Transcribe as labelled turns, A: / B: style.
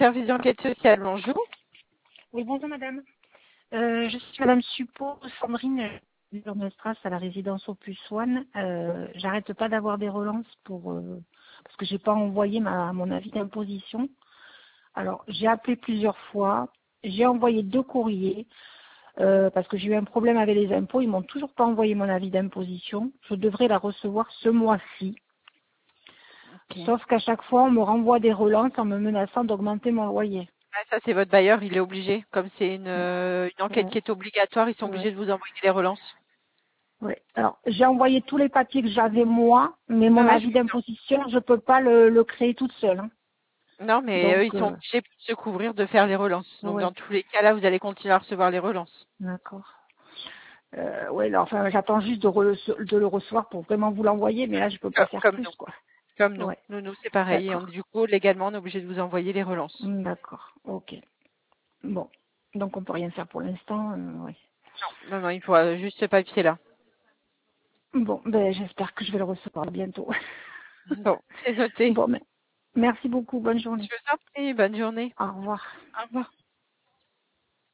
A: service d'enquête sociale, bonjour.
B: Oui, bonjour madame. Je suis madame Suppot, Sandrine Lurmestras à la résidence Opus One. J'arrête pas d'avoir des relances parce que j'ai pas envoyé mon avis d'imposition. Alors, j'ai appelé plusieurs fois, j'ai envoyé 2 courriers parce que j'ai eu un problème avec les impôts. Ils m'ont toujours pas envoyé mon avis d'imposition. Je devrais la recevoir ce mois-ci.
A: Okay.
B: Sauf qu'à chaque fois, on me renvoie des relances en me menaçant d'augmenter mon loyer.
A: Ah, ça, c'est votre bailleur, il est obligé. Comme c'est une enquête
B: Ouais,
A: qui est obligatoire, ils sont
B: ouais.
A: obligés de vous envoyer les relances.
B: Ouais. Alors, j'ai envoyé tous les papiers que j'avais moi, mais mon
A: Ouais, je
B: avis d'imposition, je peux pas le créer toute seule, hein.
A: Non, mais eux,
B: Donc,
A: ils sont obligés de se couvrir de faire les relances. Donc, dans
B: ouais,
A: tous les cas, là, vous allez continuer à recevoir les relances.
B: d'accord. Ouais, là, enfin, j'attends juste de le recevoir pour vraiment vous l'envoyer, mais là, je peux pas faire
A: Comme
B: plus,
A: nous.
B: quoi.
A: Comme nous.
B: Ouais,
A: Nous, c'est pareil. Et
B: d'accord.
A: du coup, légalement, on est obligé de vous envoyer les relances.
B: D'accord, ok. Bon, donc on peut rien faire pour l'instant, ouais.
A: Non, non, il faut juste ce papier-là.
B: Bon, ben, j'espère que je vais le recevoir bientôt.
A: Bon, c'est noté.
B: Bon, mais merci beaucoup, bonne
A: Je
B: journée.
A: vous en prie. Bonne journée.
B: Au revoir.
A: Au revoir.